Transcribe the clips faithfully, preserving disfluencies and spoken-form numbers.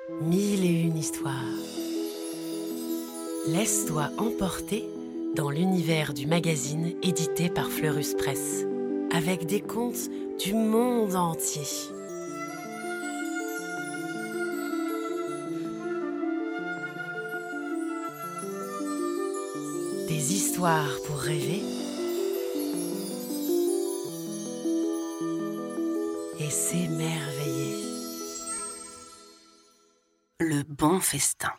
Mille et une histoires. Laisse-toi emporter dans l'univers du magazine édité par Fleurus Press, avec des contes du monde entier. Des histoires pour rêver et s'émerveiller. Le bon festin.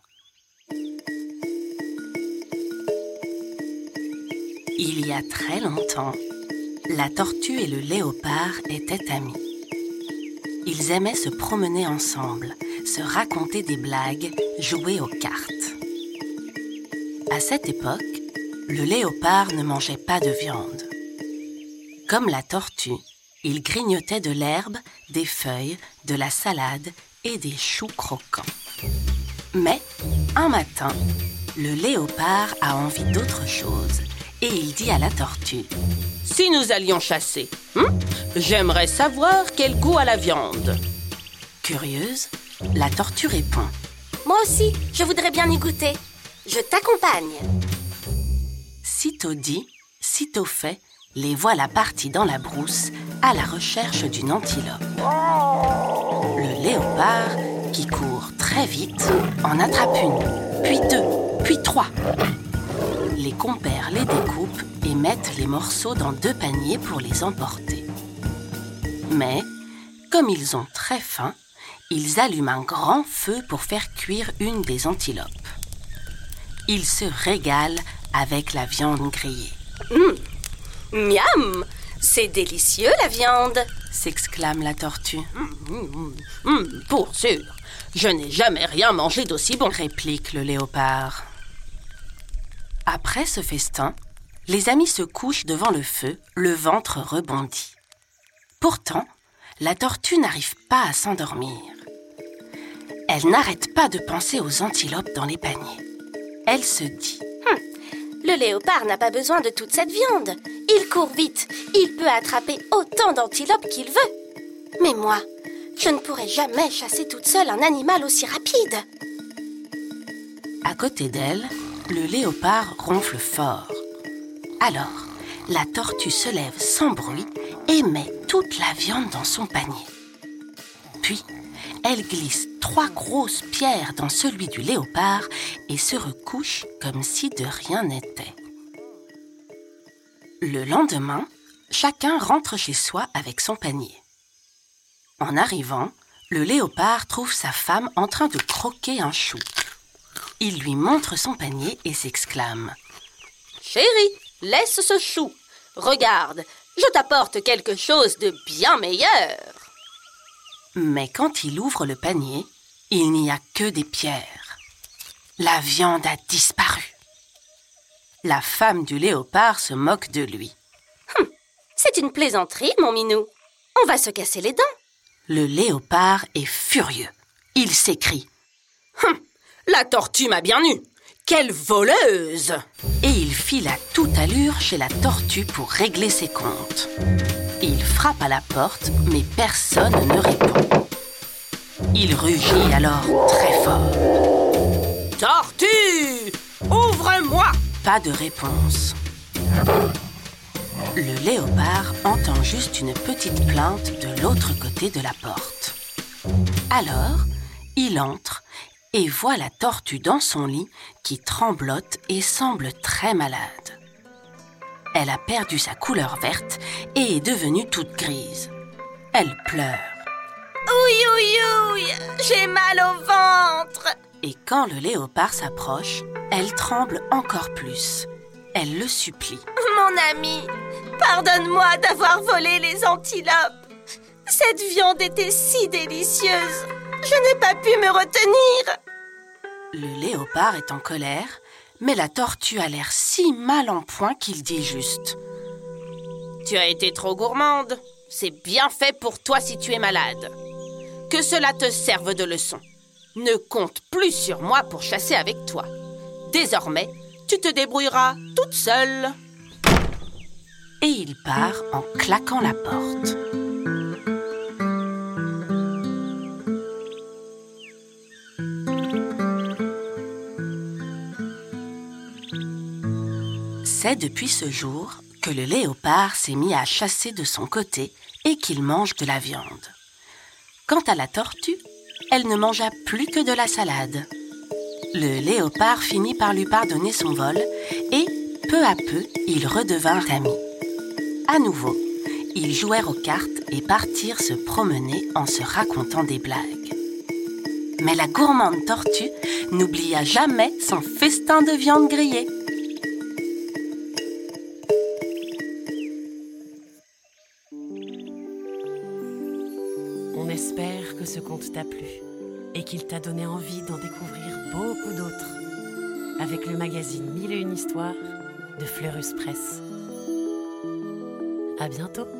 Il y a très longtemps, la tortue et le léopard étaient amis. Ils aimaient se promener ensemble, se raconter des blagues, jouer aux cartes. À cette époque, le léopard ne mangeait pas de viande. Comme la tortue, il grignotait de l'herbe, des feuilles, de la salade et des choux croquants. Mais, un matin, le léopard a envie d'autre chose et il dit à la tortue: « Si nous allions chasser, hein, j'aimerais savoir quel goût a la viande. » Curieuse, la tortue répond: « Moi aussi, je voudrais bien y goûter. Je t'accompagne. » Sitôt dit, sitôt fait, les voilà partis dans la brousse à la recherche d'une antilope. Le léopard, qui court très vite, en attrape une, puis deux, puis trois. Les compères les découpent et mettent les morceaux dans deux paniers pour les emporter. Mais, comme ils ont très faim, ils allument un grand feu pour faire cuire une des antilopes. Ils se régalent avec la viande grillée. Mmh. Miam! C'est délicieux la viande! S'exclame la tortue. Mmh, mmh, mmh, pour sûr, je n'ai jamais rien mangé d'aussi bon, réplique le léopard. Après ce festin, les amis se couchent devant le feu, le ventre rebondi. Pourtant, la tortue n'arrive pas à s'endormir. Elle n'arrête pas de penser aux antilopes dans les paniers. Elle se dit: hum, le léopard n'a pas besoin de toute cette viande. Il court vite, il peut attraper autant d'antilopes qu'il veut. Mais moi, je ne pourrai jamais chasser toute seule un animal aussi rapide. À côté d'elle, le léopard ronfle fort. Alors, la tortue se lève sans bruit et met toute la viande dans son panier. Puis, elle glisse trois grosses pierres dans celui du léopard et se recouche comme si de rien n'était. Le lendemain, chacun rentre chez soi avec son panier. En arrivant, le léopard trouve sa femme en train de croquer un chou. Il lui montre son panier et s'exclame: « Chérie, laisse ce chou. Regarde, je t'apporte quelque chose de bien meilleur. » Mais quand il ouvre le panier, il n'y a que des pierres. La viande a disparu. La femme du léopard se moque de lui. Hum, c'est une plaisanterie, mon minou. On va se casser les dents. Le léopard est furieux. Il s'écrie: hum, la tortue m'a bien eu. Quelle voleuse! Et il file à toute allure chez la tortue pour régler ses comptes. Il frappe à la porte, mais personne ne répond. Il rugit alors très fort: « Tortue! Ouvre-moi !» Pas de réponse. Le léopard entend juste une petite plainte de l'autre côté de la porte. Alors, il entre et voit la tortue dans son lit qui tremblote et semble très malade. Elle a perdu sa couleur verte et est devenue toute grise. Elle pleure. Ouïe, ouïe, ouïe, j'ai mal au ventre. Et quand le léopard s'approche, elle tremble encore plus. Elle le supplie. Mon ami, pardonne-moi d'avoir volé les antilopes. Cette viande était si délicieuse. Je n'ai pas pu me retenir. Le léopard est en colère, mais la tortue a l'air si mal en point qu'il dit juste: « Tu as été trop gourmande. C'est bien fait pour toi si tu es malade. Que cela te serve de leçon. Ne compte plus sur moi pour chasser avec toi. Désormais, tu te débrouilleras toute seule. » Et il part en claquant la porte. C'est depuis ce jour que le léopard s'est mis à chasser de son côté et qu'il mange de la viande. Quant à la tortue, elle ne mangea plus que de la salade. Le léopard finit par lui pardonner son vol et, peu à peu, ils redevinrent amis. À nouveau, ils jouèrent aux cartes et partirent se promener en se racontant des blagues. Mais la gourmande tortue n'oublia jamais son festin de viande grillée. On espère que ce conte t'a plu et qu'il t'a donné envie d'en découvrir beaucoup d'autres avec le magazine Mille et une histoires de Fleurus Press. À bientôt!